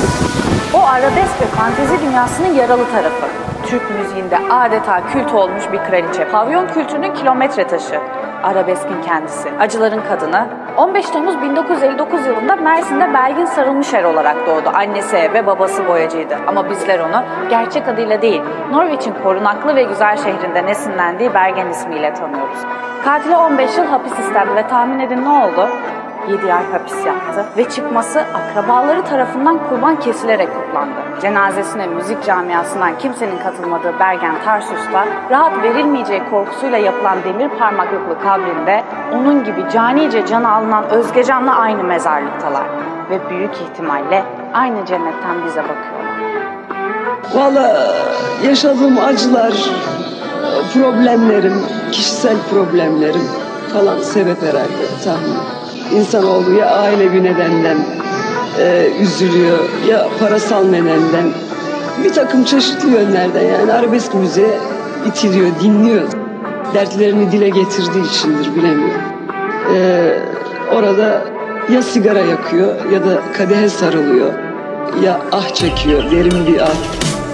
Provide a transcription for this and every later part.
O arabesk ve fantezi dünyasının yaralı tarafı. Türk müziğinde adeta kült olmuş bir kraliçe. Pavyon kültürünün kilometre taşı. Arabeskin kendisi. Acıların kadını. 15 Temmuz 1959 yılında Mersin'de Belgin Sarılmışer olarak doğdu. Annesi ve babası boyacıydı. Ama bizler onu gerçek adıyla değil, Norwich'in korunaklı ve güzel şehrinde esinlendiği Bergen ismiyle tanıyoruz. Katile 15 yıl hapis istendi ve tahmin edin ne oldu? 7 ay hapis yattı ve çıkması akrabaları tarafından kurban kesilerek kutlandı. Cenazesine müzik camiasından kimsenin katılmadığı Bergen Tarsus'ta rahat verilmeyeceği korkusuyla yapılan demir parmaklıklı kabrinde onun gibi canice canı alınan Özgecan'la aynı mezarlıktalar ve büyük ihtimalle aynı cennetten bize bakıyorlar. Valla yaşadığım acılar, problemlerim, kişisel problemlerim falan sebep herhalde tahmin. İnsanoğlu ya ailevi nedenden üzülüyor ya parasal nedenden bir takım çeşitli yönlerden yani arabesk müziğe itiliyor, dinliyor. Dertlerini dile getirdiği içindir bilemiyorum. Orada ya sigara yakıyor ya da kadehe sarılıyor ya ah çekiyor, derin bir ah.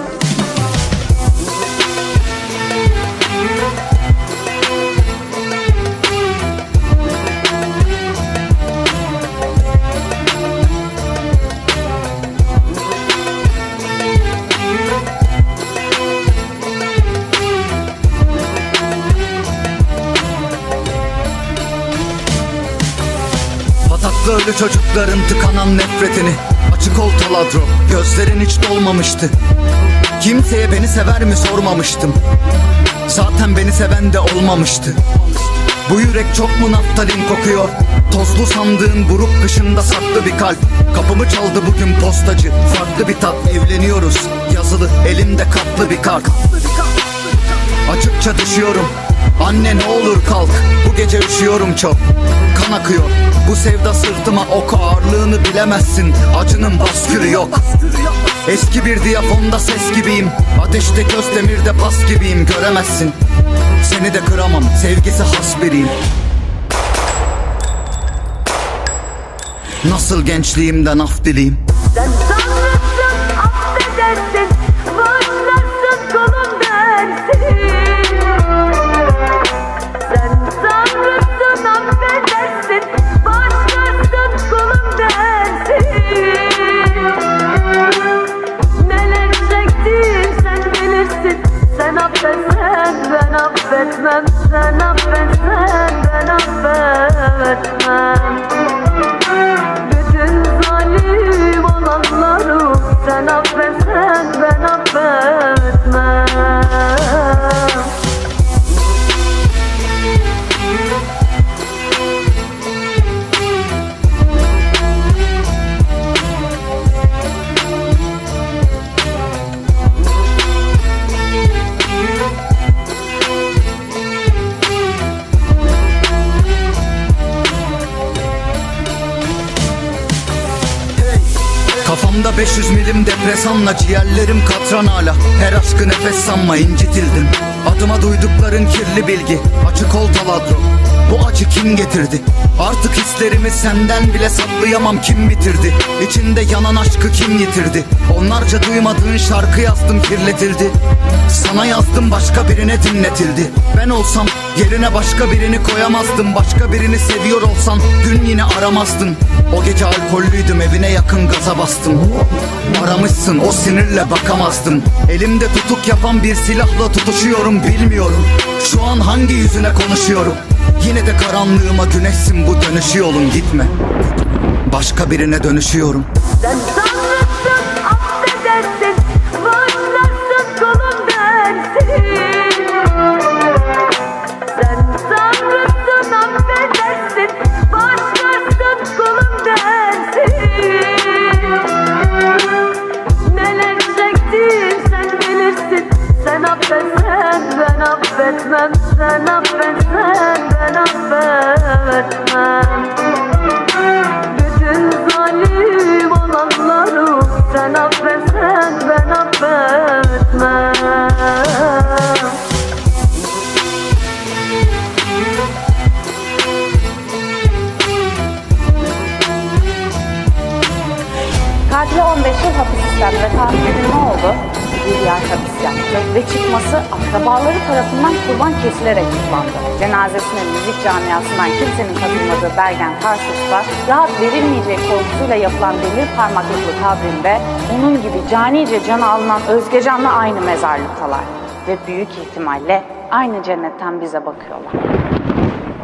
Ölü çocukların tıkanan nefretini açık ol taladro, gözlerin hiç dolmamıştı. Kimseye beni sever mi sormamıştım. Zaten beni seven de olmamıştı. Bu yürek çok mu naftalin kokuyor? Tozlu sandığın buruk kışında saklı bir kalp. Kapımı çaldı bugün postacı, farklı bir tat. Evleniyoruz, yazılı elimde katlı bir kart. Açıkça düşüyorum, anne ne olur kalk. Bu gece üşüyorum çok, kan akıyor. Bu sevda sırtıma ok, ağırlığını bilemezsin. Acının baskülü yok. Eski bir diyafonda ses gibiyim. Ateşte göz demirde pas gibiyim. Göremezsin, seni de kıramam. Sevgisi has biriyim. Nasıl gençliğimden af dileyim. Sen sanırsın affedersin, bağışlarsın kolun dersin. Sen sanırsın affedersin, bağışlarsın kolun dersin. Neler çektim sen bilirsin. Sen affetsen ben affetmem. Sen affetsen ben affetmem. Bütün zalim olanları sen affetsen ben affetmem. Kafamda 500 milim depresanla, ciğerlerim katran hala. Her aşkı nefes sanma, incitildim. Adıma duydukların kirli bilgi, açık ol taladro. Bu acı kim getirdi? Artık hislerimi senden bile saklayamam, kim bitirdi? İçinde yanan aşkı kim yitirdi? Onlarca duymadığın şarkı yazdım, kirletildi. Sana yazdım, başka birine dinletildi. Ben olsam yerine başka birini koyamazdım. Başka birini seviyor olsan dün yine aramazdın. O gece alkollüydüm, evine yakın gaza bastım. Aramışsın, o sinirle bakamazdım. Elimde tutuk yapan bir silahla tutuşuyorum, bilmiyorum şu an hangi yüzüne konuşuyorum. Yine de karanlığıma güneşsin, bu dönüşü yolun, gitme. Başka birine dönüşüyorum. Sen sanırsın affedersin, bağışlarsın kolun dersin. Sen sanırsın affedersin, bağışlarsın kolun dersin. Neler çektim sen bilirsin. Sen affetsen ben affetmem. Sen affetsen ben affetmem. Bütün zalim olanları sen affetsen ben affetmem. Katil ile 15 yıl hapis istendi ve tahmin edin ne oldu? Bir yer hapis yattı ve çıkması akrabaları tarafından kurban kesilerek kutlandı. Cenazesine müzik camiasından kimsenin katılmadığı Bergen Tarsus'ta rahat verilmeyeceği korkusuyla yapılan demir parmaklıklı kabrinde onun gibi canice canı alınan Özgecan'la aynı mezarlıktalar ve büyük ihtimalle aynı cennetten bize bakıyorlar.